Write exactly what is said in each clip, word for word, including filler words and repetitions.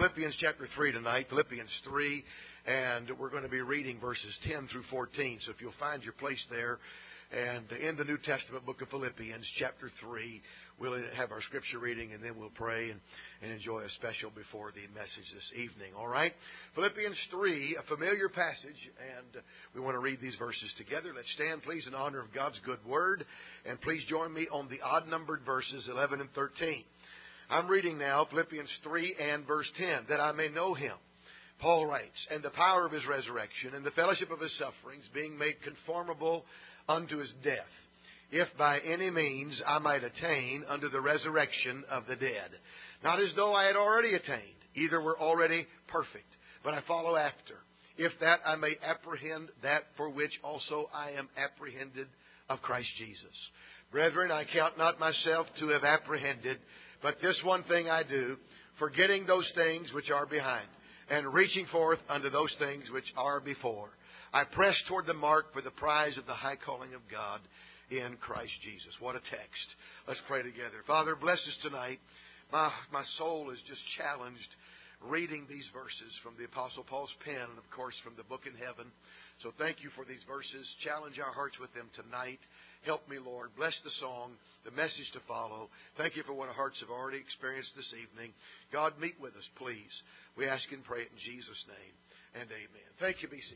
Philippians chapter three tonight, Philippians three, and we're going to be reading verses ten through fourteen. So if you'll find your place there, and in the New Testament book of Philippians chapter three, we'll have our scripture reading, and then we'll pray and, and enjoy a special before the message this evening. All right? Philippians three, a familiar passage, and we want to read these verses together. Let's stand, please, in honor of God's good word, and please join me on the odd-numbered verses eleven and thirteen. I'm reading now Philippians three and verse ten, that I may know Him, Paul writes, and the power of His resurrection, and the fellowship of His sufferings, being made conformable unto His death, if by any means I might attain unto the resurrection of the dead. Not as though I had already attained, either were already perfect, but I follow after, if that I may apprehend that for which also I am apprehended of Christ Jesus. Brethren, I count not myself to have apprehended, but this one thing I do, forgetting those things which are behind, and reaching forth unto those things which are before. I press toward the mark for the prize of the high calling of God in Christ Jesus. What a text. Let's pray together. Father, bless us tonight. My, my soul is just challenged reading these verses from the Apostle Paul's pen and, of course, from the book in heaven. So thank you for these verses. Challenge our hearts with them tonight. Help me, Lord. Bless the song, the message to follow. Thank you for what our hearts have already experienced this evening. God, meet with us, please. We ask and pray it in Jesus' name, and amen. Thank you. Be seated.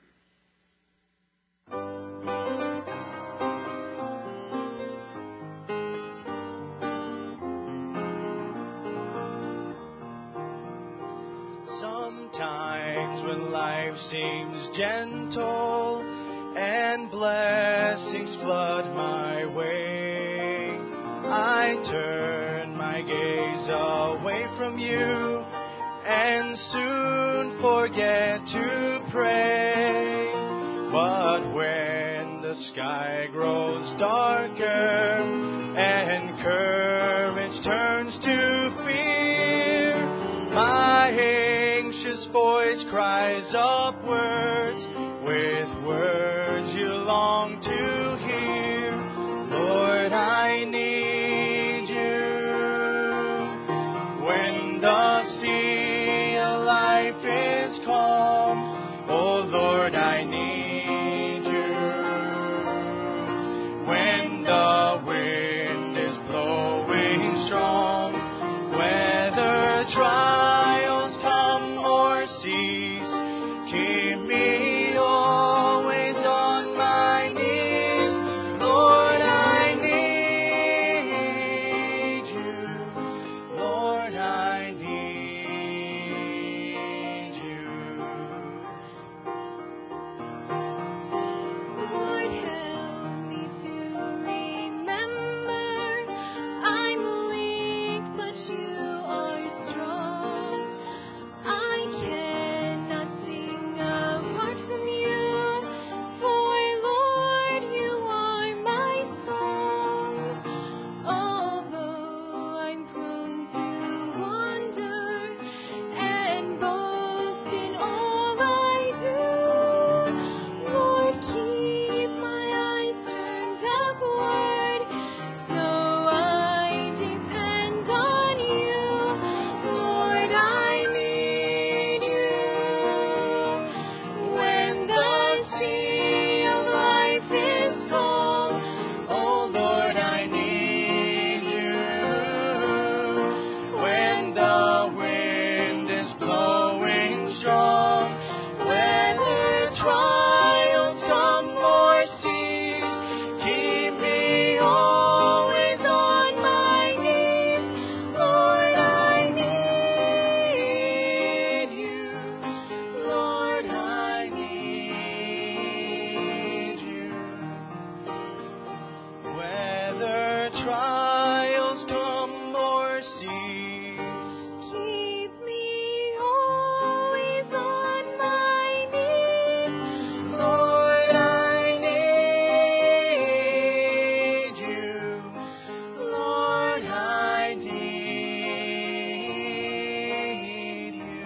Sometimes when life seems gentle and blessings flood my way, I turn my gaze away from you and soon forget to pray. But when the sky grows darker and courage turns to fear, my anxious voice cries upwards with words you long to hear. Lord, I need you. When the sea of life is calm, oh Lord, I need you. When the wind is blowing strong, whether trials come or cease, keep me always on my knees. Lord, I need you. Lord, I need you. Lord, help me to remember I'm weak, but you are strong. I cannot sing apart from you, for Lord, you are my song. Although I'm prone to wander and boast in all I do, Lord, keep my eyes turned upward, so I depend on you. Lord, I need you. When the sea of life is calm, oh Lord, I need you. When the wind is blowing strong, whether trials come or cease, keep me always on my knees. Lord, I need you. Lord, I need you. Whether trials come or cease, keep me always on my knees. Lord, I need you. Lord, I need you.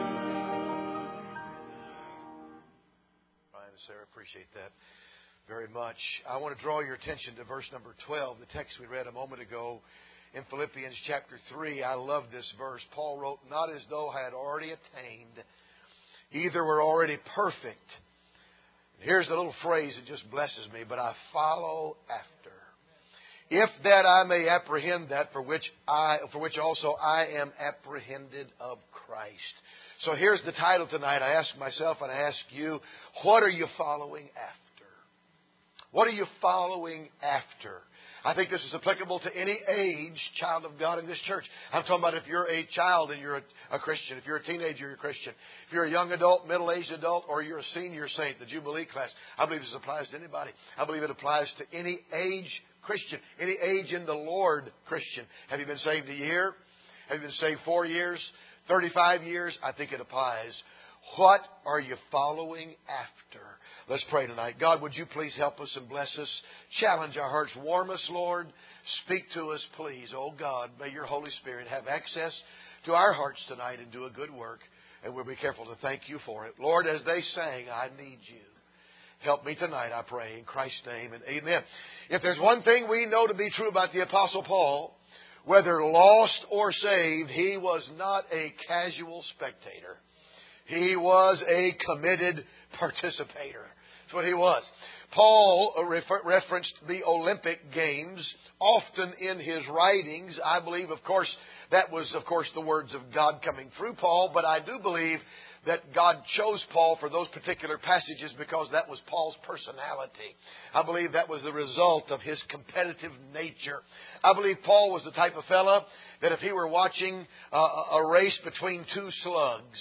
Brian and Sarah, appreciate that very much. I want to draw your attention to verse number twelve, the text we read a moment ago in Philippians chapter three. I love this verse. Paul wrote, not as though I had already attained, either were already perfect. Here's the little phrase that just blesses me, but I follow after. If that I may apprehend that for which I, for which also I am apprehended of Christ. So here's the title tonight. I ask myself and I ask you, what are you following after? What are you following after? I think this is applicable to any age child of God in this church. I'm talking about if you're a child and you're a, a Christian. If you're a teenager, you're a Christian. If you're a young adult, middle-aged adult, or you're a senior saint, the Jubilee class. I believe this applies to anybody. I believe it applies to any age Christian, any age in the Lord Christian. Have you been saved a year? Have you been saved four years? thirty-five years? I think it applies. What are you following after? Let's pray tonight. God, would you please help us and bless us? Challenge our hearts. Warm us, Lord. Speak to us, please. Oh God, may your Holy Spirit have access to our hearts tonight and do a good work. And we'll be careful to thank you for it. Lord, as they sang, I need you. Help me tonight, I pray, in Christ's name, and amen. If there's one thing we know to be true about the Apostle Paul, whether lost or saved, he was not a casual spectator. He was a committed participator. That's what he was. Paul refer- referenced the Olympic Games often in his writings. I believe, of course, that was, of course, the words of God coming through Paul, but I do believe that God chose Paul for those particular passages because that was Paul's personality. I believe that was the result of his competitive nature. I believe Paul was the type of fella that if he were watching uh, a race between two slugs.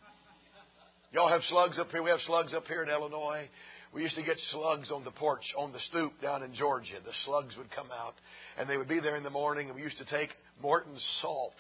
Y'all have slugs up here? We have slugs up here in Illinois. We used to get slugs on the porch, on the stoop down in Georgia. The slugs would come out and they would be there in the morning, and we used to take Morton's salt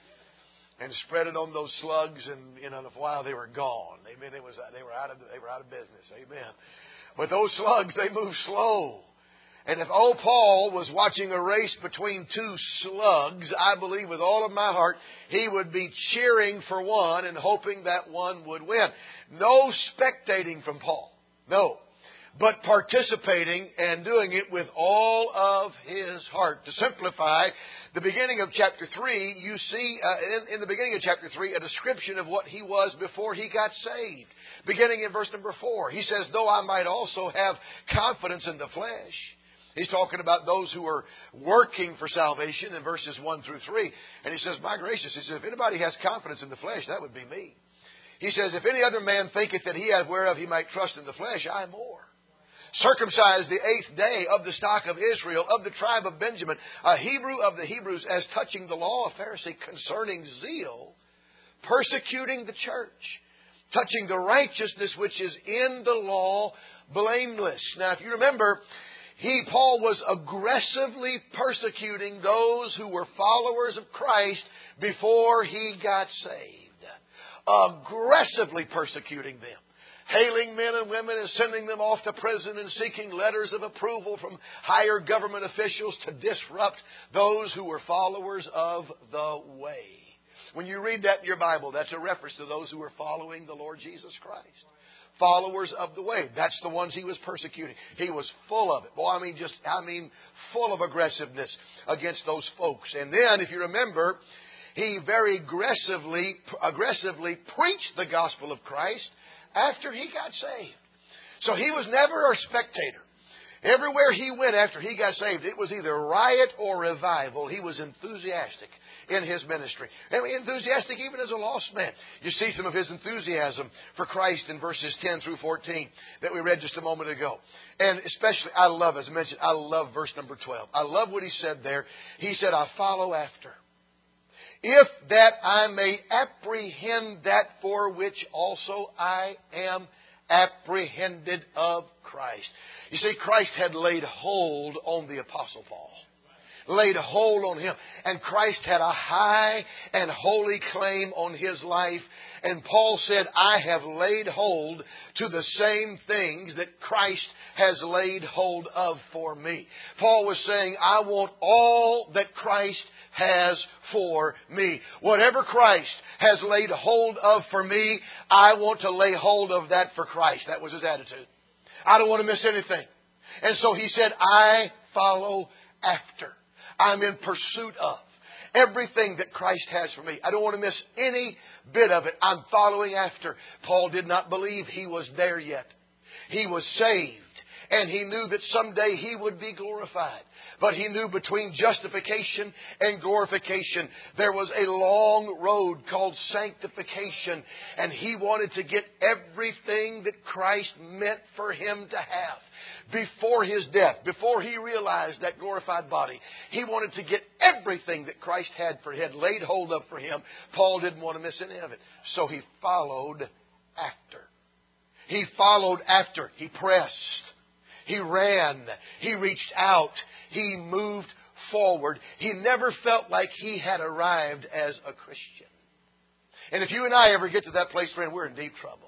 and spread it on those slugs, and in a while they were gone. Amen. It was they were out of they were out of business. Amen. But those slugs, they move slow. And if old Paul was watching a race between two slugs, I believe with all of my heart he would be cheering for one and hoping that one would win. No spectating from Paul. No. But participating and doing it with all of his heart. To simplify, the beginning of chapter three, you see uh, in, in the beginning of chapter three a description of what he was before he got saved. Beginning in verse number four, he says, though I might also have confidence in the flesh. He's talking about those who are working for salvation in verses one through three. And he says, my gracious, he says, if anybody has confidence in the flesh, that would be me. He says, if any other man thinketh that he hath whereof he might trust in the flesh, I more. Circumcised the eighth day, of the stock of Israel, of the tribe of Benjamin, a Hebrew of the Hebrews, as touching the law, a Pharisee, concerning zeal, persecuting the church, touching the righteousness which is in the law, blameless. Now, if you remember, he, Paul, was aggressively persecuting those who were followers of Christ before he got saved. Aggressively persecuting them. Hailing men and women and sending them off to prison and seeking letters of approval from higher government officials to disrupt those who were followers of the way. When you read that in your Bible, that's a reference to those who were following the Lord Jesus Christ. Followers of the way. That's the ones he was persecuting. He was full of it. Boy, I mean, just, I mean, full of aggressiveness against those folks. And then, if you remember, he very aggressively, aggressively preached the gospel of Christ after he got saved. So he was never a spectator. Everywhere he went after he got saved, it was either riot or revival. He was enthusiastic in his ministry. And enthusiastic even as a lost man. You see some of his enthusiasm for Christ in verses ten through fourteen that we read just a moment ago. And especially, I love, as I mentioned, I love verse number twelve. I love what he said there. He said, I follow after. If that I may apprehend that for which also I am apprehended of Christ. You see, Christ had laid hold on the Apostle Paul. Laid hold on him. And Christ had a high and holy claim on his life. And Paul said, I have laid hold to the same things that Christ has laid hold of for me. Paul was saying, I want all that Christ has for me. Whatever Christ has laid hold of for me, I want to lay hold of that for Christ. That was his attitude. I don't want to miss anything. And so he said, I follow after. I'm in pursuit of everything that Christ has for me. I don't want to miss any bit of it. I'm following after. Paul did not believe he was there yet. He was saved, and he knew that someday he would be glorified. But he knew between justification and glorification, there was a long road called sanctification. And he wanted to get everything that Christ meant for him to have before his death, before he realized that glorified body. He wanted to get everything that Christ had for had laid hold of for him. Paul didn't want to miss any of it. So he followed after. He followed after. He pressed. He ran. He reached out. He moved forward. He never felt like he had arrived as a Christian. And if you and I ever get to that place, friend, we're in deep trouble.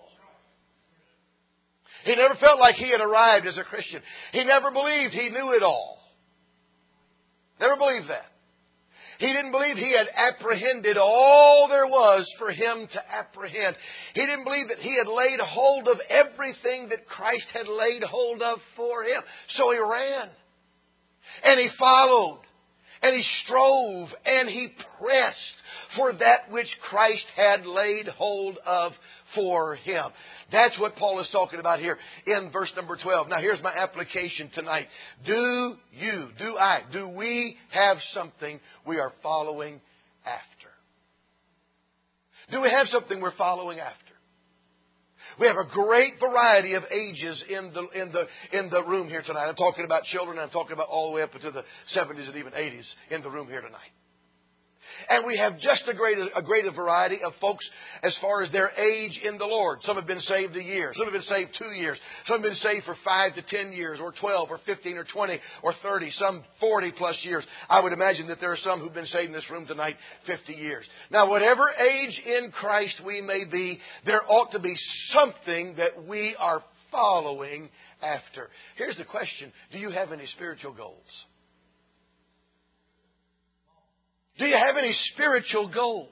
He never felt like he had arrived as a Christian. He never believed he knew it all. Never believed that. He didn't believe he had apprehended all there was for him to apprehend. He didn't believe that he had laid hold of everything that Christ had laid hold of for him. So he ran. And he followed. And he strove. And he pressed for that which Christ had laid hold of for him. That's what Paul is talking about here in verse number twelve. Now here's my application tonight. Do you, do I, do we have something we are following after? Do we have something we're following after? We have a great variety of ages in the in the in the room here tonight. I'm talking about children. I'm talking about all the way up into the seventies and even eighties in the room here tonight. And we have just a greater, a greater variety of folks as far as their age in the Lord. Some have been saved a year. Some have been saved two years. Some have been saved for five to ten years, or twelve, or fifteen, or twenty, or thirty. Some forty plus years. I would imagine that there are some who've been saved in this room tonight fifty years. Now, whatever age in Christ we may be, there ought to be something that we are following after. Here's the question. Do you have any spiritual goals? Do you have any spiritual goals?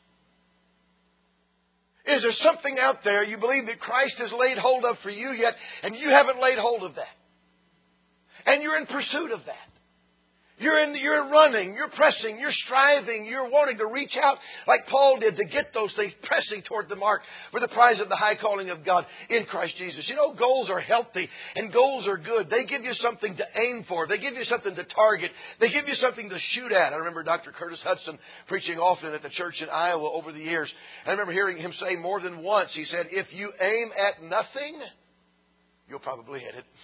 Is there something out there you believe that Christ has laid hold of for you yet, and you haven't laid hold of that? And you're in pursuit of that. You're in, you're running, you're pressing, you're striving, you're wanting to reach out like Paul did to get those things, pressing toward the mark for the prize of the high calling of God in Christ Jesus. You know, goals are healthy and goals are good. They give you something to aim for. They give you something to target. They give you something to shoot at. I remember Doctor Curtis Hudson preaching often at the church in Iowa over the years. I remember hearing him say more than once, he said, if you aim at nothing, you'll probably hit it.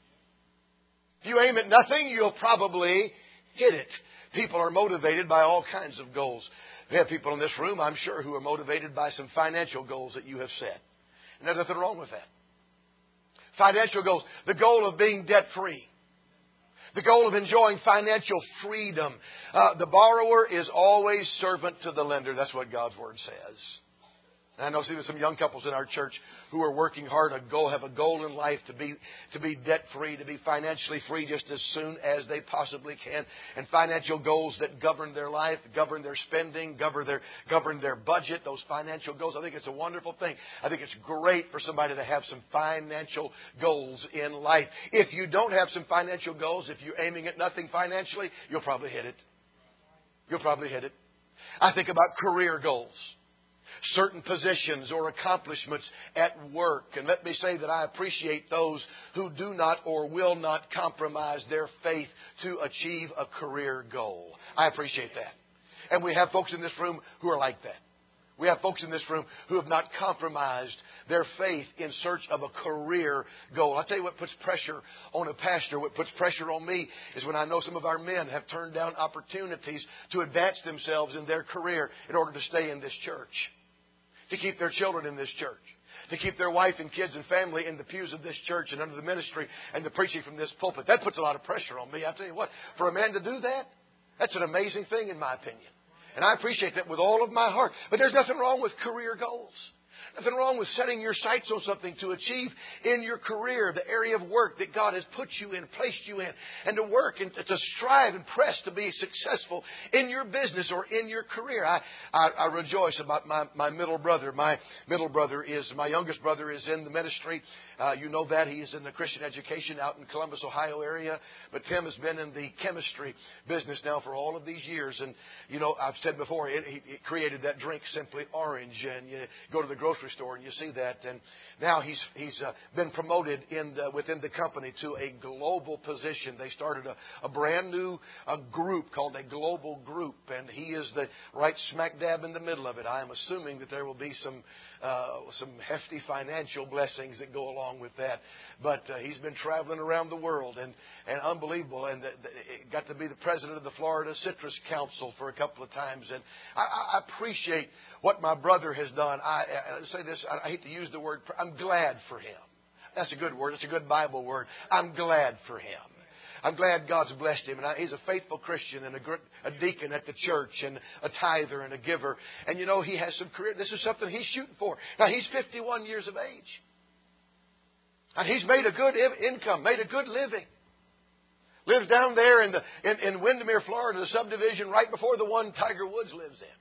If you aim at nothing, you'll probably hit it. People are motivated by all kinds of goals. We have people in this room, I'm sure, who are motivated by some financial goals that you have set. And there's nothing wrong with that. Financial goals. The goal of being debt-free. The goal of enjoying financial freedom. Uh, the borrower is always servant to the lender. That's what God's Word says. And I know there's some young couples in our church who are working hard to go have a goal in life to be to be debt-free, to be financially free just as soon as they possibly can. And financial goals that govern their life, govern their spending, govern their govern their budget, those financial goals. I think it's a wonderful thing. I think it's great for somebody to have some financial goals in life. If you don't have some financial goals, if you're aiming at nothing financially, you'll probably hit it. You'll probably hit it. I think about career goals. Certain positions or accomplishments at work. And let me say that I appreciate those who do not or will not compromise their faith to achieve a career goal. I appreciate that. And we have folks in this room who are like that. We have folks in this room who have not compromised their faith in search of a career goal. I'll tell you what puts pressure on a pastor, what puts pressure on me is when I know some of our men have turned down opportunities to advance themselves in their career in order to stay in this church. To keep their children in this church. To keep their wife and kids and family in the pews of this church and under the ministry and the preaching from this pulpit. That puts a lot of pressure on me. I'll tell you what, for a man to do that, that's an amazing thing in my opinion. And I appreciate that with all of my heart. But there's nothing wrong with career goals. Nothing wrong with setting your sights on something to achieve in your career, the area of work that God has put you in, placed you in, and to work and to strive and press to be successful in your business or in your career. I, I, I rejoice about my, my middle brother. My middle brother is, my youngest brother is in the ministry. Uh, you know that. He is in the Christian education out in Columbus, Ohio area. But Tim has been in the chemistry business now for all of these years. And, you know, I've said before, it, he, he created that drink, Simply Orange. And you go to the grocery store and you see that. And now he's he's uh, been promoted in the, within the company to a global position. They started a, a brand new uh, group called a global group. And he is the right smack dab in the middle of it. I am assuming that there will be some uh, some hefty financial blessings that go along with that. But uh, he's been traveling around the world and, and unbelievable. And the, the, it got to be the president of the Florida Citrus Council for a couple of times. And I, I appreciate what my brother has done. I, I say this, I, I hate to use the word, I'm glad for him. That's a good word. It's a good Bible word. I'm glad for him. I'm glad God's blessed him. And I, he's a faithful Christian and a, a deacon at the church and a tither and a giver. And you know, he has some career. This is something he's shooting for. Now, he's fifty-one years of age. And he's made a good income, made a good living. Lives down there in, the, in, in Windermere, Florida, the subdivision right before the one Tiger Woods lives in.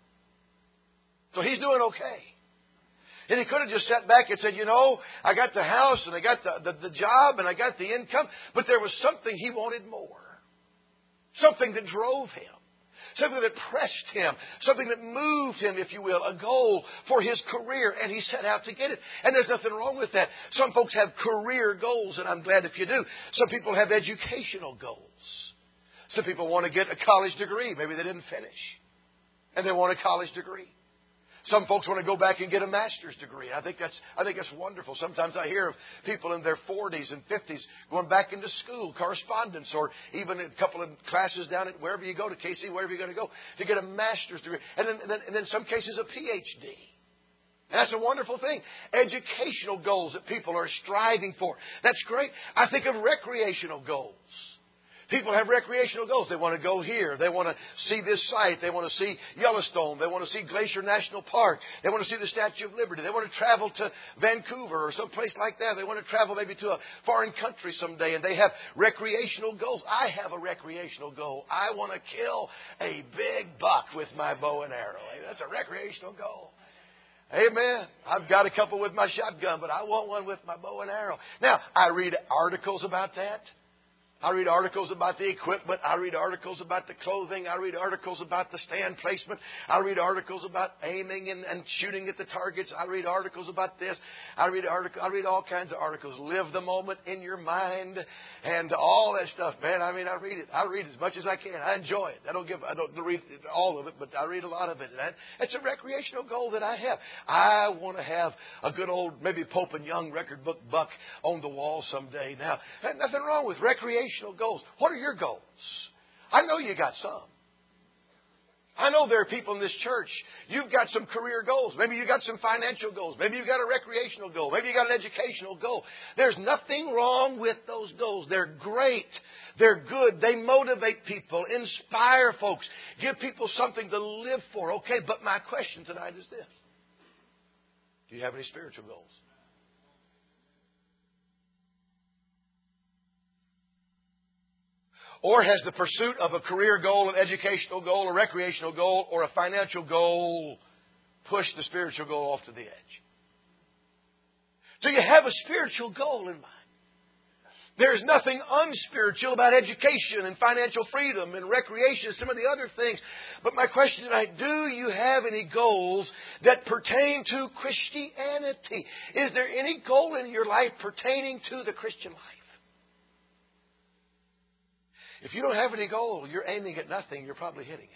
So he's doing okay. And he could have just sat back and said, you know, I got the house and I got the, the, the job and I got the income. But there was something he wanted more. Something that drove him. Something that pressed him. Something that moved him, if you will. A goal for his career. And he set out to get it. And there's nothing wrong with that. Some folks have career goals, and I'm glad if you do. Some people have educational goals. Some people want to get a college degree. Maybe they didn't finish. And they want a college degree. Some folks want to go back and get a master's degree. I think that's I think that's wonderful. Sometimes I hear of people in their forties and fifties going back into school, correspondence, or even a couple of classes down at wherever you go, to K C, wherever you're going to go, to get a master's degree. And then, and then, and then in some cases a P H D. And that's a wonderful thing. Educational goals that people are striving for. That's great. I think of recreational goals. People have recreational goals. They want to go here. They want to see this site. They want to see Yellowstone. They want to see Glacier National Park. They want to see the Statue of Liberty. They want to travel to Vancouver or someplace like that. They want to travel maybe to a foreign country someday, and they have recreational goals. I have a recreational goal. I want to kill a big buck with my bow and arrow. That's a recreational goal. Amen. I've got a couple with my shotgun, but I want one with my bow and arrow. Now, I read articles about that. I read articles about the equipment. I read articles about the clothing. I read articles about the stand placement. I read articles about aiming and, and shooting at the targets. I read articles about this. I read article. I read all kinds of articles. Live the moment in your mind and all that stuff, man. I mean, I read it. I read as much as I can. I enjoy it. I don't give. I don't read all of it, but I read a lot of it. And it's a recreational goal that I have. I want to have a good old, maybe Pope and Young record book buck on the wall someday. Now, there's nothing wrong with recreation. Goals. What are your goals? I know you got some. I know there are people in this church. You've got some career goals. Maybe you got some financial goals. Maybe you've got a recreational goal. Maybe you got an educational goal. There's nothing wrong with those goals. They're great. They're good. They motivate people, inspire folks, give people something to live for. Okay, but my question tonight is this. Do you have any spiritual goals? Or has the pursuit of a career goal, an educational goal, a recreational goal, or a financial goal pushed the spiritual goal off to the edge? Do you have a spiritual goal in mind? There's nothing unspiritual about education and financial freedom and recreation and some of the other things. But my question tonight, do you have any goals that pertain to Christianity? Is there any goal in your life pertaining to the Christian life? If you don't have any goal, you're aiming at nothing, you're probably hitting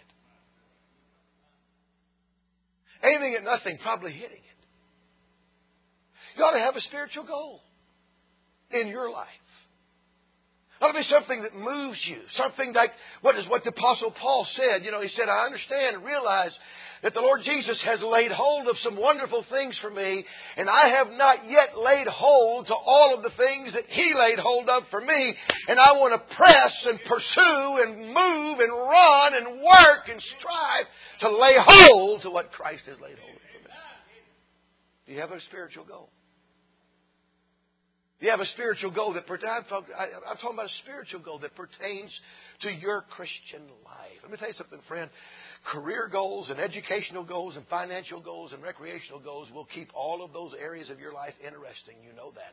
it. Aiming at nothing, probably hitting it. You ought to have a spiritual goal in your life. It ought to be something that moves you. Something like what is what the Apostle Paul said. You know, he said, I understand and realize that the Lord Jesus has laid hold of some wonderful things for me, and I have not yet laid hold to all of the things that He laid hold of for me. And I want to press and pursue and move and run and work and strive to lay hold to what Christ has laid hold of for me. Do you have a spiritual goal? Do you have a spiritual goal that I'm talking, I'm talking about a spiritual goal that pertains to your Christian life? Let me tell you something, friend. Career goals and educational goals and financial goals and recreational goals will keep all of those areas of your life interesting. You know that.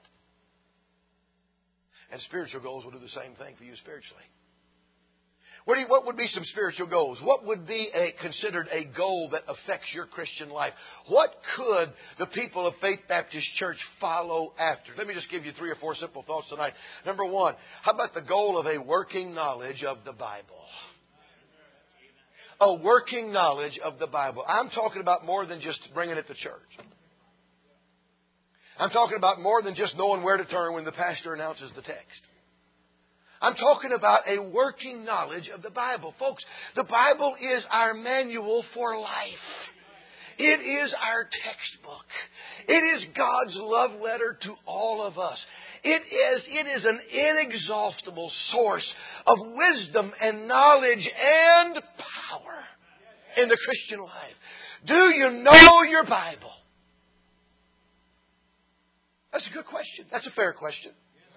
And spiritual goals will do the same thing for you spiritually. What, do you, what would be some spiritual goals? What would be a, considered a goal that affects your Christian life? What could the people of Faith Baptist Church follow after? Let me just give you three or four simple thoughts tonight. Number one, how about the goal of a working knowledge of the Bible? A working knowledge of the Bible. I'm talking about more than just bringing it to church. I'm talking about more than just knowing where to turn when the pastor announces the text. I'm talking about a working knowledge of the Bible. Folks, the Bible is our manual for life. It is our textbook. It is God's love letter to all of us. It is, it is an inexhaustible source of wisdom and knowledge and power in the Christian life. Do you know your Bible? That's a good question. That's a fair question.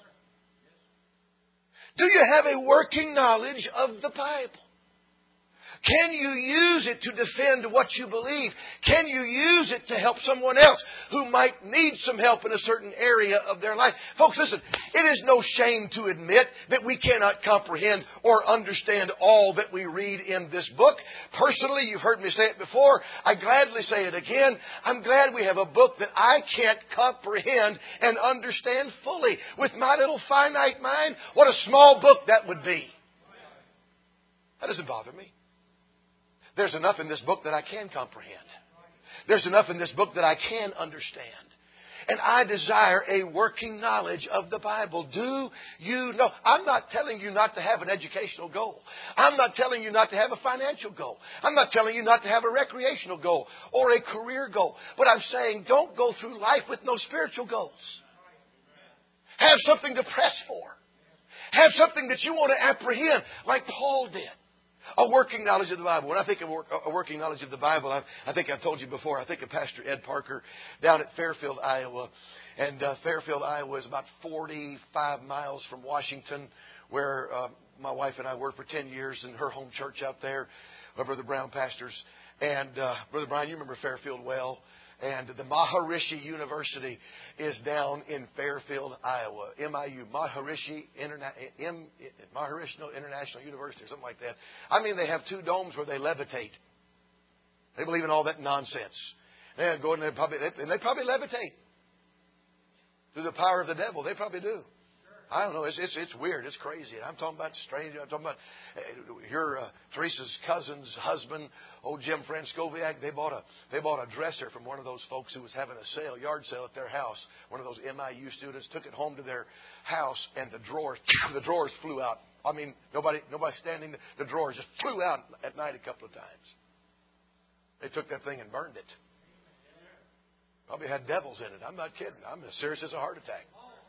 Do you have a working knowledge of the Bible? Can you use it to defend what you believe? Can you use it to help someone else who might need some help in a certain area of their life? Folks, listen, it is no shame to admit that we cannot comprehend or understand all that we read in this book. Personally, you've heard me say it before. I gladly say it again. I'm glad we have a book that I can't comprehend and understand fully. With my little finite mind, what a small book that would be. That doesn't bother me. There's enough in this book that I can comprehend. There's enough in this book that I can understand. And I desire a working knowledge of the Bible. Do you know? I'm not telling you not to have an educational goal. I'm not telling you not to have a financial goal. I'm not telling you not to have a recreational goal or a career goal. But I'm saying don't go through life with no spiritual goals. Have something to press for. Have something that you want to apprehend like Paul did. A working knowledge of the Bible. When I think of a working knowledge of the Bible, I, I think I've told you before, I think of Pastor Ed Parker down at Fairfield, Iowa. And uh, Fairfield, Iowa is about forty-five miles from Washington, where uh, my wife and I worked for ten years in her home church out there, where Brother Brown pastors. And uh, Brother Brian, you remember Fairfield well. And the Maharishi University is down in Fairfield, Iowa. M I U, Maharishi, Interna- M- Maharishi International University, or something like that. I mean, they have two domes where they levitate. They believe in all that nonsense. They go in there, probably, and they probably levitate through the power of the devil. They probably do. I don't know. It's it's, it's weird. It's crazy. I'm talking about strange. I'm talking about uh, your uh, Teresa's cousin's husband, old Jim Franskowiak. They bought a they bought a dresser from one of those folks who was having a sale, yard sale at their house. One of those M I U students took it home to their house, and the drawers the drawers flew out. I mean, nobody nobody standing. The drawers just flew out at night a couple of times. They took that thing and burned it. Probably had devils in it. I'm not kidding. I'm as serious as a heart attack.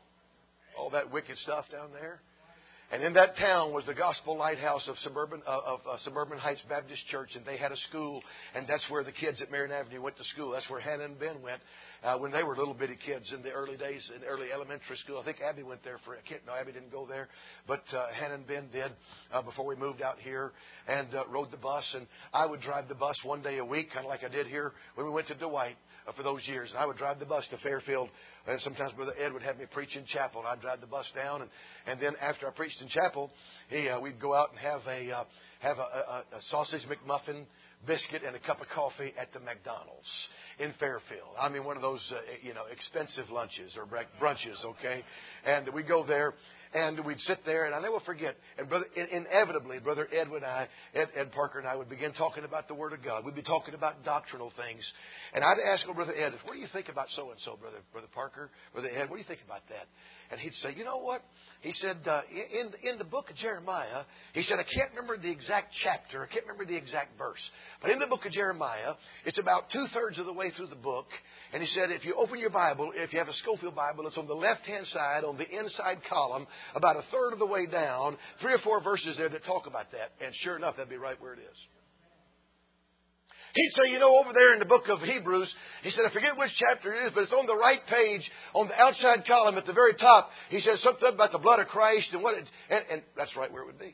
All that wicked stuff down there. And in that town was the Gospel Lighthouse of Suburban uh, of uh, Suburban Heights Baptist Church, and they had a school, and that's where the kids at Marion Avenue went to school. That's where Hannah and Ben went uh, when they were little bitty kids in the early days, in early elementary school. I think Abby went there for. I can't, no, Abby didn't go there, but uh, Hannah and Ben did uh, before we moved out here, and uh, rode the bus. And I would drive the bus one day a week, kind of like I did here when we went to Dwight. Uh, for those years. And I would drive the bus to Fairfield. And sometimes Brother Ed would have me preach in chapel. And I'd drive the bus down. And, and then after I preached in chapel, he, uh, we'd go out and have a uh, have a, a, a sausage McMuffin, biscuit, and a cup of coffee at the McDonald's in Fairfield. I mean, one of those, uh, you know, expensive lunches or brunches, okay? And we'd go there. And we'd sit there, and I never forget. And brother, inevitably, Brother Edwin and I, Ed, Ed Parker and I, would begin talking about the Word of God. We'd be talking about doctrinal things. And I'd ask him, Brother Ed, what do you think about so and so, Brother Brother Parker, Brother Ed? What do you think about that? And he'd say, you know what? He said, uh, in in the book of Jeremiah, he said, I can't remember the exact chapter, I can't remember the exact verse, but in the book of Jeremiah, it's about two thirds of the way through the book. And he said, if you open your Bible, if you have a Schofield Bible, it's on the left-hand side, on the inside column, about a third of the way down, three or four verses there that talk about that. And sure enough, that'd be right where it is. He'd say, you know, over there in the book of Hebrews, he said, I forget which chapter it is, but it's on the right page, on the outside column at the very top. He says something about the blood of Christ and what it, and, and that's right where it would be.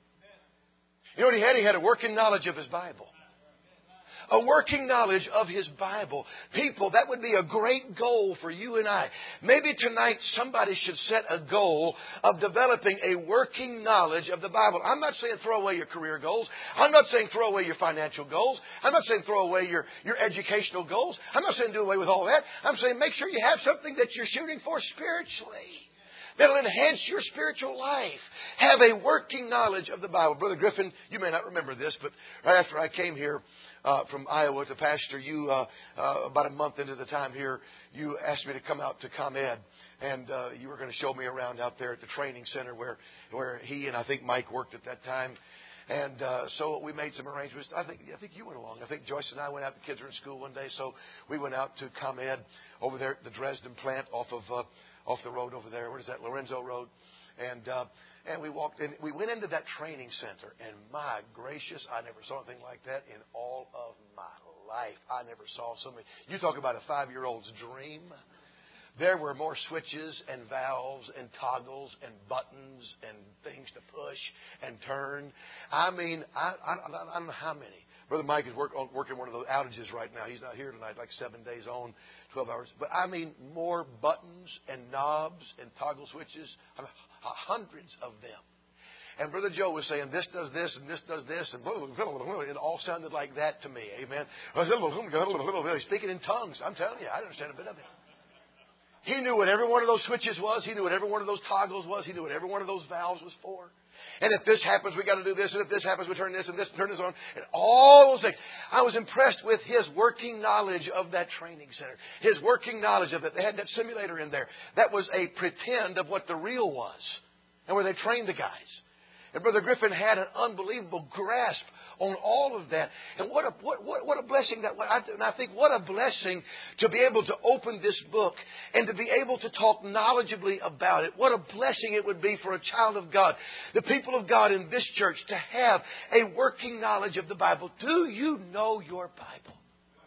You know what he had? He had a working knowledge of his Bible. A working knowledge of his Bible. People, that would be a great goal for you and I. Maybe tonight somebody should set a goal of developing a working knowledge of the Bible. I'm not saying throw away your career goals. I'm not saying throw away your financial goals. I'm not saying throw away your, your educational goals. I'm not saying do away with all that. I'm saying make sure you have something that you're shooting for spiritually. That'll enhance your spiritual life. Have a working knowledge of the Bible. Brother Griffin, you may not remember this, but right after I came here uh, from Iowa to pastor, you, uh, uh, about a month into the time here, you asked me to come out to ComEd. And uh, you were going to show me around out there at the training center where, where he and I think Mike worked at that time. And uh, so we made some arrangements. I think I think you went along. I think Joyce and I went out. The kids were in school one day, so we went out to ComEd over there at the Dresden plant off of uh, off the road over there. What is that? Lorenzo Road. And uh, and we walked in. We went into that training center, and my gracious, I never saw anything like that in all of my life. I never saw so many. You talk about a five-year-old's dream. There were more switches and valves and toggles and buttons and things to push and turn. I mean, I, I, I don't know how many. Brother Mike is work, working one of those outages right now. He's not here tonight, like seven days on, twelve hours. But I mean, more buttons and knobs and toggle switches, I mean, hundreds of them. And Brother Joe was saying, this does this and this does this. And blah, blah, blah, blah. It all sounded like that to me. Amen. He's speaking in tongues. I'm telling you, I didn't understand a bit of it. He knew what every one of those switches was. He knew what every one of those toggles was. He knew what every one of those valves was for. And if this happens, we got to do this. And if this happens, we turn this and this and turn this on. And all those things. I was impressed with his working knowledge of that training center. His working knowledge of it. They had that simulator in there. That was a pretend of what the real was. And where they trained the guys. And Brother Griffin had an unbelievable grasp on all of that. And what a what what, what a blessing that was. And I think what a blessing to be able to open this book and to be able to talk knowledgeably about it. What a blessing it would be for a child of God, the people of God in this church, to have a working knowledge of the Bible. Do you know your Bible?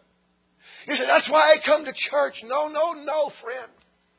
You say, that's why I come to church. No, no, no, friend.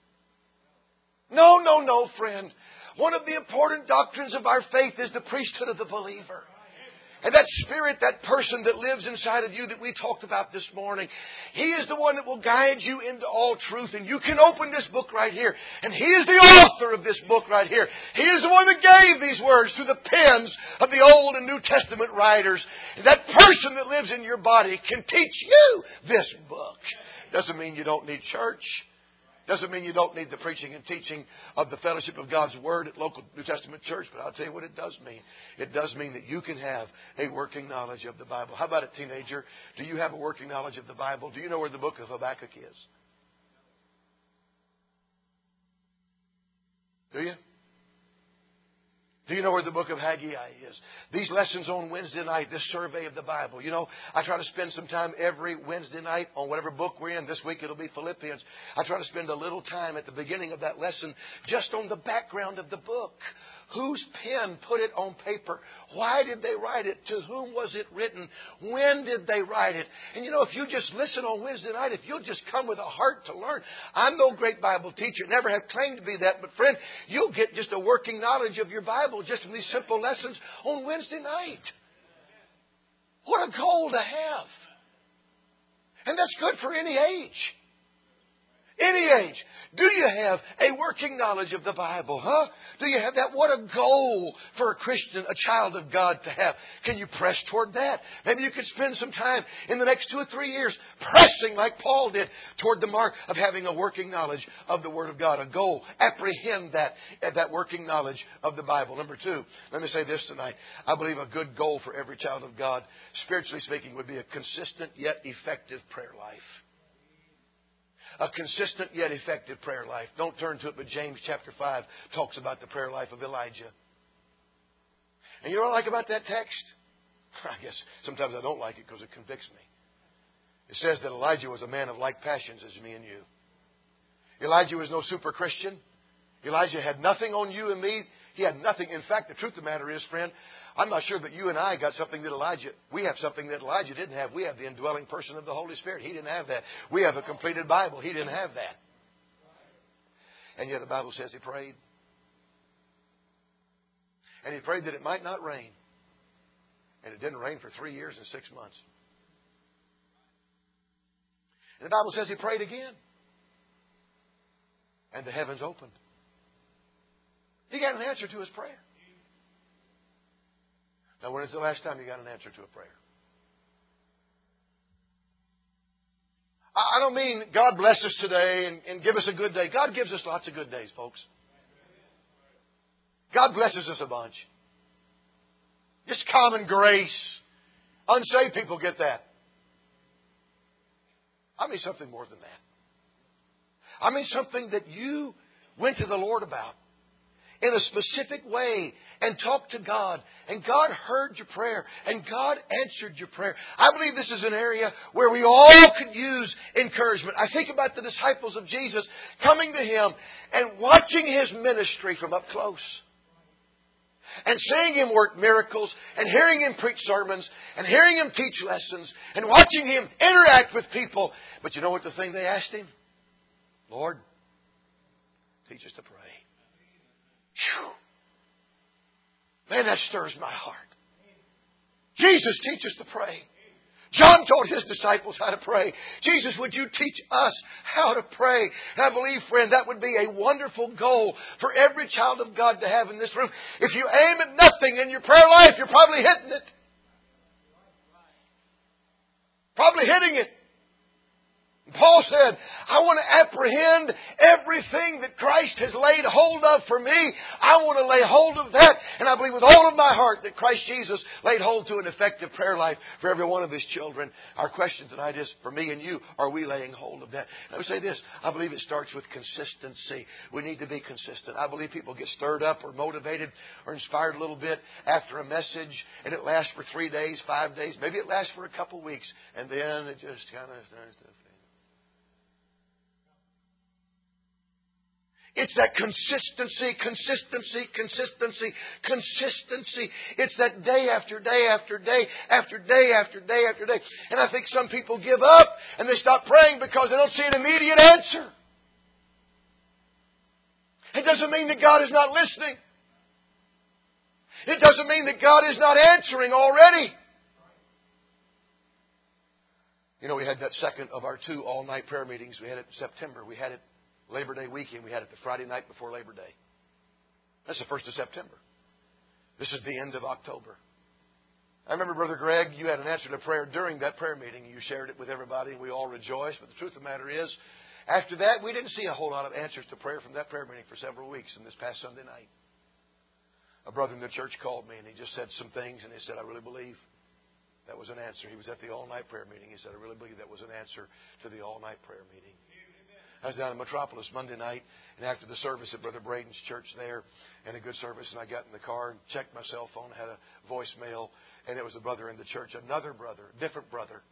No, no, no, friend. One of the important doctrines of our faith is the priesthood of the believer. And that spirit, that person that lives inside of you that we talked about this morning, He is the one that will guide you into all truth. And you can open this book right here. And He is the author of this book right here. He is the one that gave these words through the pens of the Old and New Testament writers. And that person that lives in your body can teach you this book. Doesn't mean you don't need church. Doesn't mean you don't need the preaching and teaching of the fellowship of God's Word at local New Testament church. But I'll tell you what it does mean. It does mean that you can have a working knowledge of the Bible. How about it, teenager? Do you have a working knowledge of the Bible? Do you know where the book of Habakkuk is? Do you? Do you know where the book of Haggai is? These lessons on Wednesday night, this survey of the Bible. You know, I try to spend some time every Wednesday night on whatever book we're in. This week it'll be Philippians. I try to spend a little time at the beginning of that lesson just on the background of the book. Whose pen put it on paper? Why did they write it? To whom was it written? When did they write it? And you know, if you just listen on Wednesday night, if you'll just come with a heart to learn. I'm no great Bible teacher, never have claimed to be that, but friend, you'll get just a working knowledge of your Bible just from these simple lessons on Wednesday night. What a goal to have. And that's good for any age. Any age. Do you have a working knowledge of the Bible? Huh? Do you have that? What a goal for a Christian, a child of God to have. Can you press toward that? Maybe you could spend some time in the next two or three years pressing like Paul did toward the mark of having a working knowledge of the Word of God. A goal. Apprehend that, that working knowledge of the Bible. Number two, let me say this tonight. I believe a good goal for every child of God, spiritually speaking, would be a consistent yet effective prayer life. A consistent yet effective prayer life. Don't turn to it, but James chapter five talks about the prayer life of Elijah. And you know what I like about that text? I guess sometimes I don't like it because it convicts me. It says that Elijah was a man of like passions as me and you. Elijah was no super Christian. Elijah had nothing on you and me. He had nothing. In fact, the truth of the matter is, friend, I'm not sure that you and I got something that Elijah, we have something that Elijah didn't have. We have the indwelling person of the Holy Spirit. He didn't have that. We have a completed Bible. He didn't have that. And yet the Bible says he prayed. And he prayed that it might not rain. And it didn't rain for three years and six months. And the Bible says he prayed again. And the heavens opened. He got an answer to his prayer. Now, when is the last time you got an answer to a prayer? I don't mean God bless us today and, and give us a good day. God gives us lots of good days, folks. God blesses us a bunch. Just common grace. Unsaved people get that. I mean something more than that. I mean something that you went to the Lord about in a specific way and talked to God, and God heard your prayer, and God answered your prayer. I believe this is an area where we all could use encouragement. I think about the disciples of Jesus coming to Him and watching His ministry from up close. And seeing Him work miracles, and hearing Him preach sermons, and hearing Him teach lessons, and watching Him interact with people. But you know what the thing they asked Him? Lord, teach us to pray. Whew. Man, that stirs my heart. Jesus, teach us to pray. John taught his disciples how to pray. Jesus, would you teach us how to pray? And I believe, friend, that would be a wonderful goal for every child of God to have in this room. If you aim at nothing in your prayer life, you're probably hitting it. Probably hitting it. Paul said, I want to apprehend everything that Christ has laid hold of for me. I want to lay hold of that. And I believe with all of my heart that Christ Jesus laid hold to an effective prayer life for every one of His children. Our question tonight is, for me and you, are we laying hold of that? And I would say this, I believe it starts with consistency. We need to be consistent. I believe people get stirred up or motivated or inspired a little bit after a message, and it lasts for three days, five days. Maybe it lasts for a couple weeks, and then it just kind of starts to... It's that consistency, consistency, consistency, consistency. It's that day after day after day after day after day after day. And I think some people give up and they stop praying because they don't see an immediate answer. It doesn't mean that God is not listening. It doesn't mean that God is not answering already. You know, we had that second of our two all-night prayer meetings. We had it in September. We had it Labor Day weekend. We had it the Friday night before Labor Day. That's the first of September. This is the end of October. I remember, Brother Greg, you had an answer to prayer during that prayer meeting. You shared it with everybody, and we all rejoiced. But the truth of the matter is, after that, we didn't see a whole lot of answers to prayer from that prayer meeting for several weeks. And this past Sunday night, a brother in the church called me, and he just said some things, and he said, I really believe that was an answer. He was at the all-night prayer meeting. He said, I really believe that was an answer to the all-night prayer meeting. I was down in Metropolis Monday night, and after the service at Brother Braden's church there, and a good service, and I got in the car and checked my cell phone, had a voicemail, and it was a brother in the church, another brother, different brother.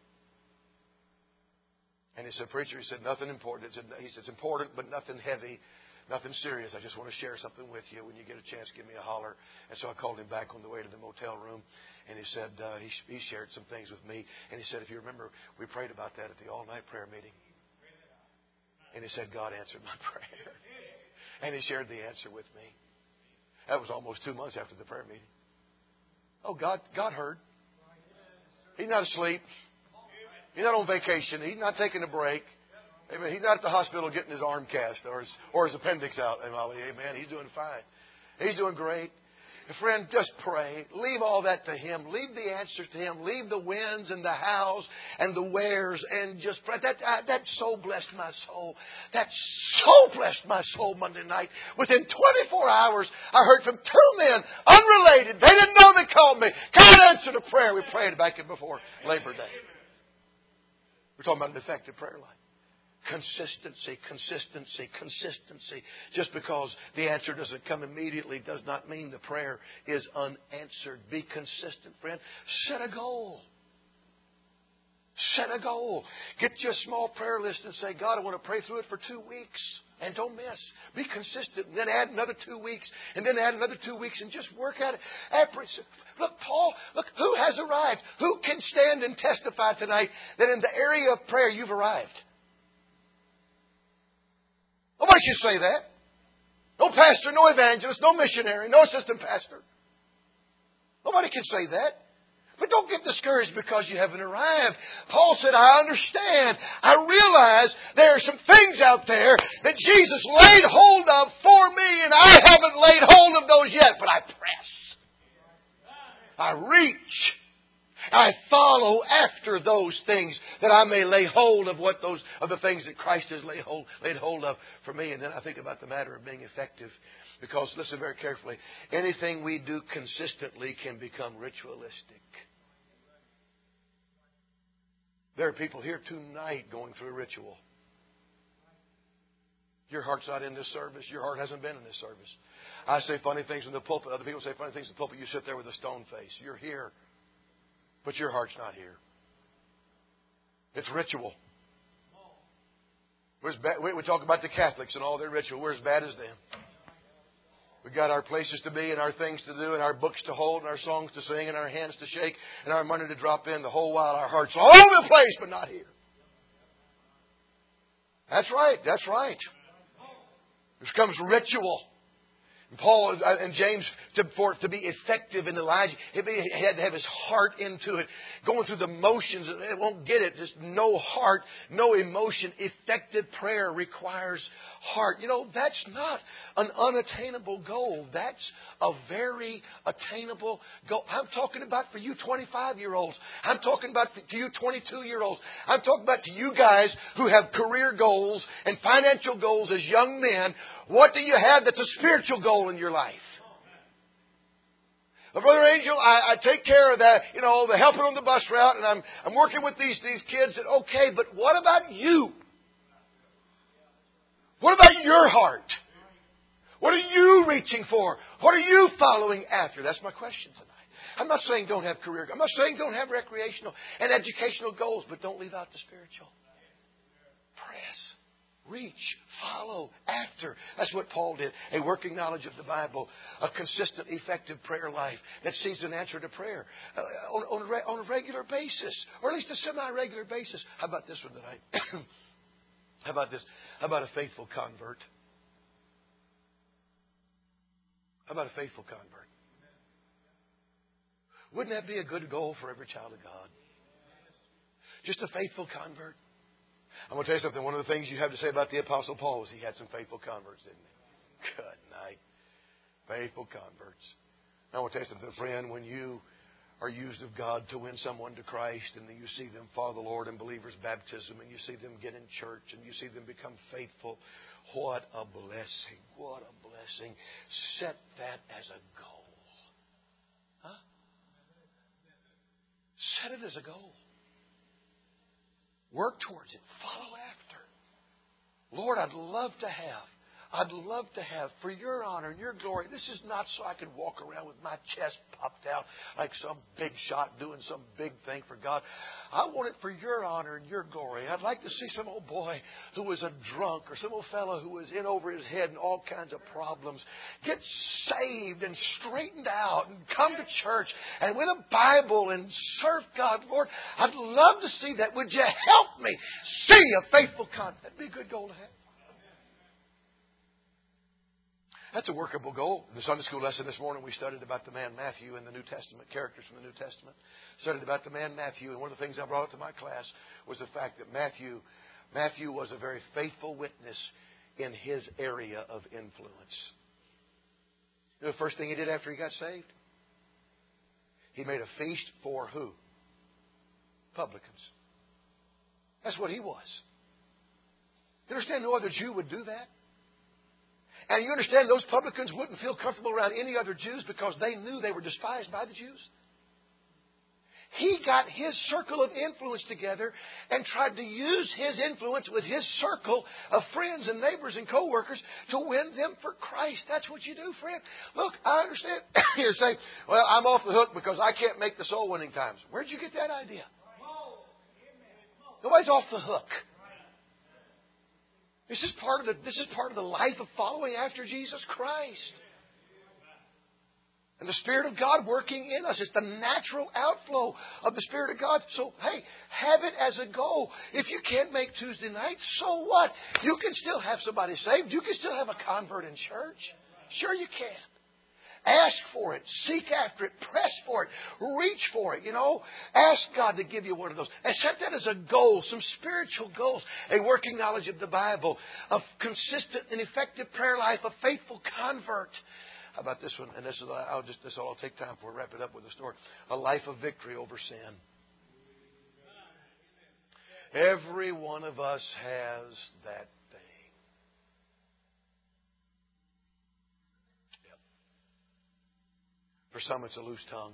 And he said, Preacher, he said, nothing important. He said, it's important, but nothing heavy, nothing serious. I just want to share something with you. When you get a chance, give me a holler. And so I called him back on the way to the motel room, and he said, uh, he, he shared some things with me. And he said, if you remember, we prayed about that at the all-night prayer meeting. And he said, God answered my prayer. And he shared the answer with me. That was almost two months after the prayer meeting. Oh, God, God heard. He's not asleep. He's not on vacation. He's not taking a break. Amen. He's not at the hospital getting his arm cast or his, or his appendix out. Amen. He's doing fine. He's doing great. Friend, just pray. Leave all that to Him. Leave the answers to Him. Leave the whens and the hows and the wheres and just pray. That, uh, that so blessed my soul. That so blessed my soul Monday night. Within twenty-four hours, I heard from two men, unrelated. They didn't know they called me. God answered a prayer. We prayed back in before Labor Day. We're talking about an effective prayer life. Consistency, consistency, consistency. Just because the answer doesn't come immediately does not mean the prayer is unanswered. Be consistent, friend. Set a goal. Set a goal. Get you a small prayer list and say, God, I want to pray through it for two weeks. And don't miss. Be consistent. And then add another two weeks. And then add another two weeks. And just work at it. After it's, look, Paul, look, who has arrived? Who can stand and testify tonight that in the area of prayer you've arrived? Nobody should say that. No pastor, no evangelist, no missionary, no assistant pastor. Nobody can say that. But don't get discouraged because you haven't arrived. Paul said, I understand. I realize there are some things out there that Jesus laid hold of for me, and I haven't laid hold of those yet. But I press. I reach. I follow after those things that I may lay hold of what those of the things that Christ has laid hold, laid hold of for me. And then I think about the matter of being effective. Because, listen very carefully, anything we do consistently can become ritualistic. There are people here tonight going through a ritual. Your heart's not in this service. Your heart hasn't been in this service. I say funny things in the pulpit. Other people say funny things in the pulpit. You sit there with a stone face. You're here. But your heart's not here. It's ritual. We're as bad, we talk about the Catholics and all their ritual. We're as bad as them. We've got our places to be and our things to do and our books to hold and our songs to sing and our hands to shake and our money to drop in. The whole while our hearts are all over the place, but not here. That's right. That's right. This comes ritual. And Paul and James, to, for to be effective in Elijah, he had to have his heart into it. Going through the motions, it won't get it. Just no heart, no emotion. Effective prayer requires heart. You know, that's not an unattainable goal. That's a very attainable goal. I'm talking about for you twenty-five-year-olds. I'm talking about to you twenty-two-year-olds. I'm talking about to you guys who have career goals and financial goals as young men. What do you have that's a spiritual goal in your life? Well, Brother Angel, I, I take care of that, you know, the helping on the bus route, and I'm I'm working with these these kids. And okay, but what about you? What about your heart? What are you reaching for? What are you following after? That's my question tonight. I'm not saying don't have career. I'm not saying don't have recreational and educational goals, but don't leave out the spiritual. Press. Reach, follow, after. That's what Paul did. A working knowledge of the Bible. A consistent, effective prayer life that sees an answer to prayer uh, on, on, a re- on a regular basis. Or at least a semi-regular basis. How about this one tonight? How about this? How about a faithful convert? How about a faithful convert? Wouldn't that be a good goal for every child of God? Just a faithful convert. I'm going to tell you something. One of the things you have to say about the Apostle Paul was he had some faithful converts, didn't he? Good night. Faithful converts. I want to tell you something, friend. When you are used of God to win someone to Christ, and then you see them follow the Lord in believers' baptism, and you see them get in church, and you see them become faithful, what a blessing. What a blessing. Set that as a goal. Huh? Set it as a goal. Work towards it. Follow after. Lord, I'd love to have. I'd love to have, for your honor and your glory. This is not so I can walk around with my chest popped out like some big shot doing some big thing for God. I want it for your honor and your glory. I'd like to see some old boy who was a drunk or some old fellow who was in over his head and all kinds of problems get saved and straightened out and come to church and with a Bible and serve God. Lord, I'd love to see that. Would you help me see a faithful convert? That'd be a good goal to have. That's a workable goal. In the Sunday school lesson this morning, we studied about the man Matthew in the New Testament, characters from the New Testament. Studied about the man Matthew, and one of the things I brought up to my class was the fact that Matthew, Matthew was a very faithful witness in his area of influence. You know the first thing he did after he got saved? He made a feast for who? Publicans. That's what he was. You understand no other Jew would do that? And you understand those publicans wouldn't feel comfortable around any other Jews because they knew they were despised by the Jews. He got his circle of influence together and tried to use his influence with his circle of friends and neighbors and co-workers to win them for Christ. That's what you do, friend. Look, I understand. You're saying, well, I'm off the hook because I can't make the soul winning times. Where'd you get that idea? Nobody's off the hook. This is part of the, this is part of the life of following after Jesus Christ. And the Spirit of God working in us. It's the natural outflow of the Spirit of God. So, hey, have it as a goal. If you can't make Tuesday night, so what? You can still have somebody saved. You can still have a convert in church. Sure you can. Ask for it. Seek after it. Press for it. Reach for it. You know, ask God to give you one of those. And set that as a goal. Some spiritual goals. A working knowledge of the Bible. A consistent and effective prayer life. A faithful convert. How about this one? And this is I'll just this is all I'll take time for. Wrap it up with a story. A life of victory over sin. Every one of us has that thing. Yep. For some, it's a loose tongue,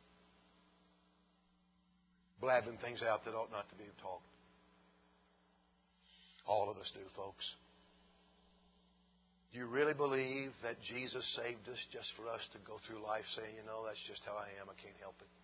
blabbing things out that ought not to be talked. All of us do, folks. Do you really believe that Jesus saved us just for us to go through life saying, you know, that's just how I am, I can't help it?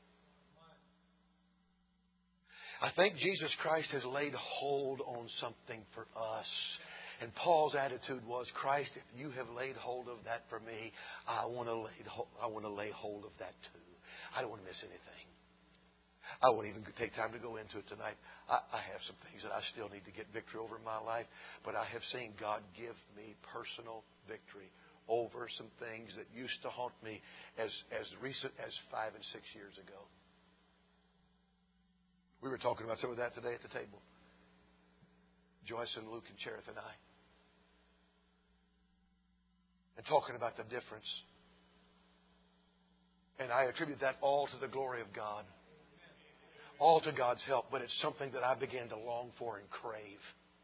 I think Jesus Christ has laid hold on something for us. And Paul's attitude was, Christ, if you have laid hold of that for me, I want to lay, I want to lay hold of that too. I don't want to miss anything. I won't even take time to go into it tonight. I, I have some things that I still need to get victory over in my life. But I have seen God give me personal victory over some things that used to haunt me as, as recent as five and six years ago. We were talking about some of that today at the table. Joyce and Luke and Cherith and I. And talking about the difference. And I attribute that all to the glory of God. All to God's help, but it's something that I began to long for and crave.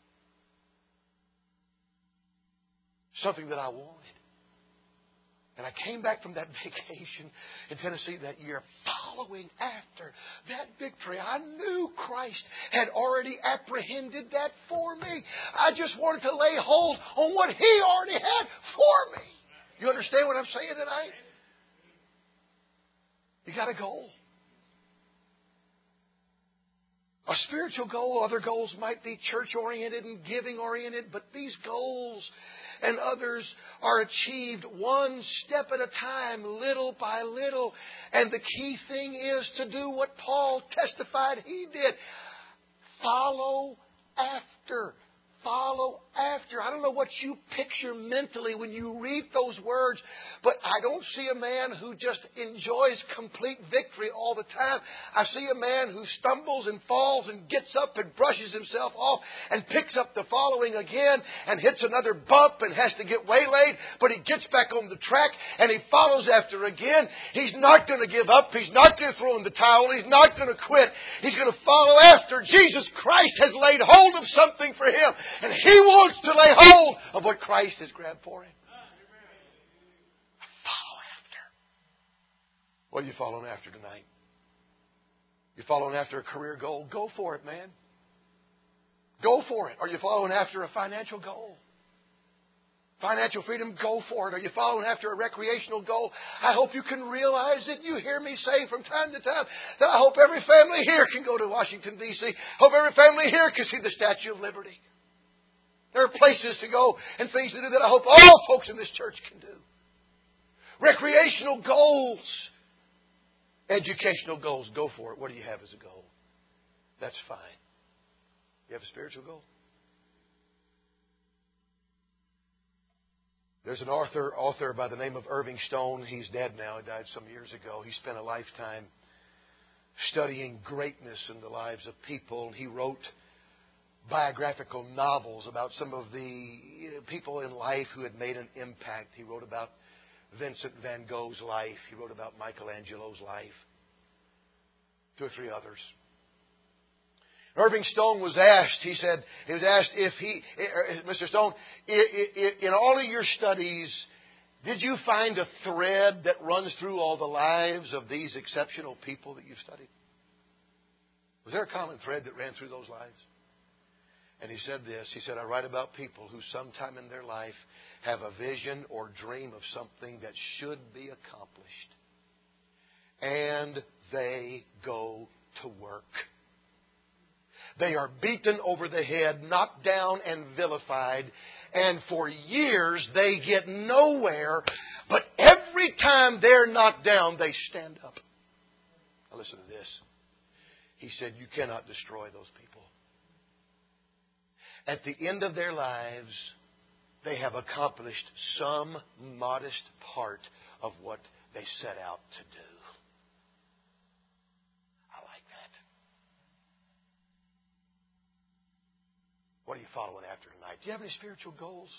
Something that I wanted. And I came back from that vacation in Tennessee that year following after that victory. I knew Christ had already apprehended that for me. I just wanted to lay hold on what He already had for me. You understand what I'm saying tonight? You got a goal. A spiritual goal, other goals might be church-oriented and giving-oriented, but these goals and others are achieved one step at a time, little by little. And the key thing is to do what Paul testified he did. Follow after. Follow after. I don't know what you picture mentally when you read those words, but I don't see a man who just enjoys complete victory all the time. I see a man who stumbles and falls and gets up and brushes himself off and picks up the following again and hits another bump and has to get waylaid, but he gets back on the track and he follows after again. He's not going to give up. He's not going to throw in the towel. He's not going to quit. He's going to follow after. Jesus Christ has laid hold of something for him. And he wants to lay hold of what Christ has grabbed for him. Follow after. What are you following after tonight? You following after a career goal? Go for it, man. Go for it. Are you following after a financial goal? Financial freedom, go for it. Are you following after a recreational goal? I hope you can realize it. You hear me say from time to time that I hope every family here can go to Washington, D C Hope every family here can see the Statue of Liberty. There are places to go and things to do that I hope all folks in this church can do. Recreational goals. Educational goals. Go for it. What do you have as a goal? That's fine. You have a spiritual goal? There's an author, author by the name of Irving Stone. He's dead now. He died some years ago. He spent a lifetime studying greatness in the lives of people. He wrote biographical novels about some of the people in life who had made an impact. He wrote about Vincent van Gogh's life. He wrote about Michelangelo's life. Two or three others. Irving Stone was asked, he said, he was asked if he, Mister Stone, in all of your studies, did you find a thread that runs through all the lives of these exceptional people that you've studied? Was there a common thread that ran through those lives? And he said this, he said, I write about people who sometime in their life have a vision or dream of something that should be accomplished. And they go to work. They are beaten over the head, knocked down and vilified. And for years they get nowhere. But every time they're knocked down, they stand up. Now listen to this. He said, you cannot destroy those people. At the end of their lives, they have accomplished some modest part of what they set out to do. I like that. What are you following after tonight? Do you have any spiritual goals?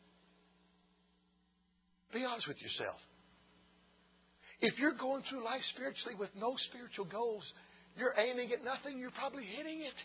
Be honest with yourself. If you're going through life spiritually with no spiritual goals, you're aiming at nothing, you're probably hitting it.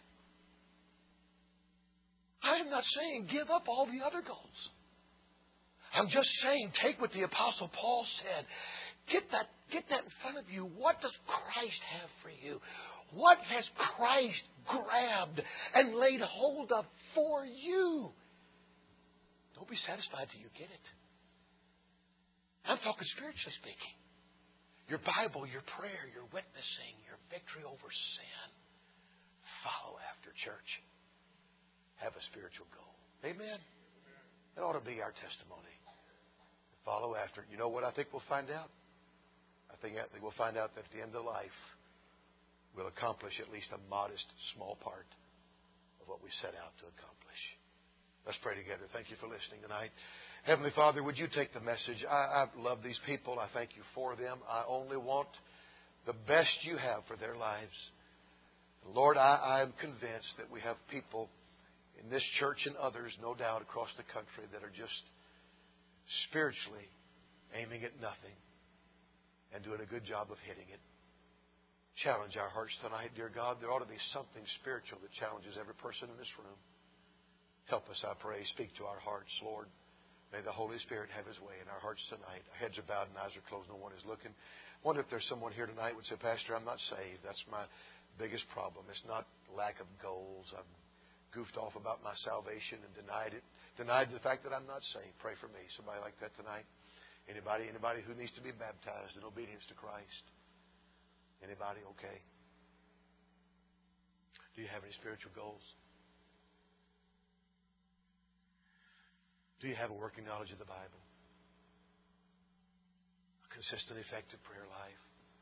I am not saying give up all the other goals. I'm just saying take what the Apostle Paul said. Get that, get that in front of you. What does Christ have for you? What has Christ grabbed and laid hold of for you? Don't be satisfied till you get it. I'm talking spiritually speaking. Your Bible, your prayer, your witnessing, your victory over sin. Follow after, church. Have a spiritual goal. Amen? That ought to be our testimony. Follow after it. You know what I think we'll find out? I think, I think we'll find out that at the end of life, we'll accomplish at least a modest, small part of what we set out to accomplish. Let's pray together. Thank you for listening tonight. Heavenly Father, would you take the message? I, I love these people. I thank you for them. I only want the best you have for their lives. Lord, I, I'm convinced that we have people in this church and others, no doubt, across the country that are just spiritually aiming at nothing and doing a good job of hitting it. Challenge our hearts tonight, dear God. There ought to be something spiritual that challenges every person in this room. Help us, I pray. Speak to our hearts, Lord. May the Holy Spirit have His way in our hearts tonight. Our heads are bowed and eyes are closed. No one is looking. I wonder if there's someone here tonight who would say, Pastor, I'm not saved. That's my biggest problem. It's not lack of goals. I've goofed off about my salvation and denied it. Denied the fact that I'm not saved. Pray for me. Somebody like that tonight? Anybody? Anybody who needs to be baptized in obedience to Christ? Anybody? Okay. Do you have any spiritual goals? Do you have a working knowledge of the Bible? A consistent, effective prayer life?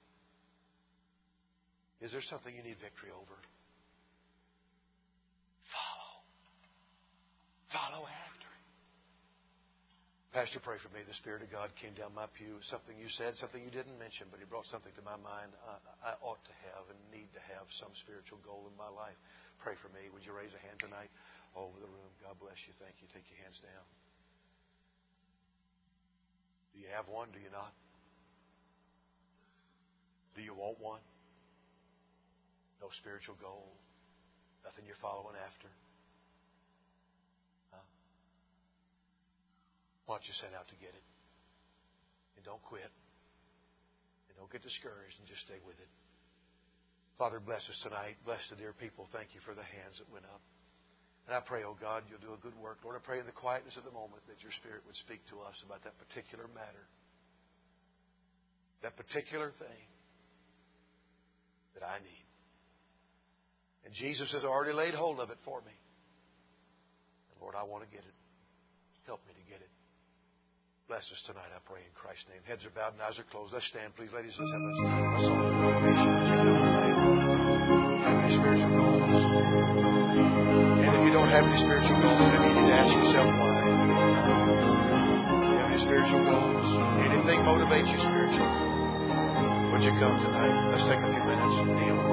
Is there something you need victory over? Follow. Follow after it. Pastor, pray for me. The Spirit of God came down my pew. Something you said, something you didn't mention, but He brought something to my mind. I, I ought to have and need to have some spiritual goal in my life. Pray for me. Would you raise a hand tonight all over the room? God bless you. Thank you. Take your hands down. Do you have one? Do you not? Do you want one? No spiritual goal? Nothing you're following after? Huh? Why don't you set out to get it? And don't quit. And don't get discouraged and just stay with it. Father, bless us tonight. Bless the dear people. Thank you for the hands that went up. And I pray, oh God, you'll do a good work. Lord, I pray in the quietness of the moment that your Spirit would speak to us about that particular matter. That particular thing that I need. And Jesus has already laid hold of it for me. And Lord, I want to get it. Help me to get it. Bless us tonight, I pray, in Christ's name. Heads are bowed and eyes are closed. Let's stand, please, ladies. Let's have a song of invitation. Would you do tonight? Have any spiritual goals? And if you don't have any spiritual goals, maybe you need to ask yourself why. Do you have any spiritual goals? Anything motivates you spiritually? Would you come tonight? Let's take a few minutes and kneel.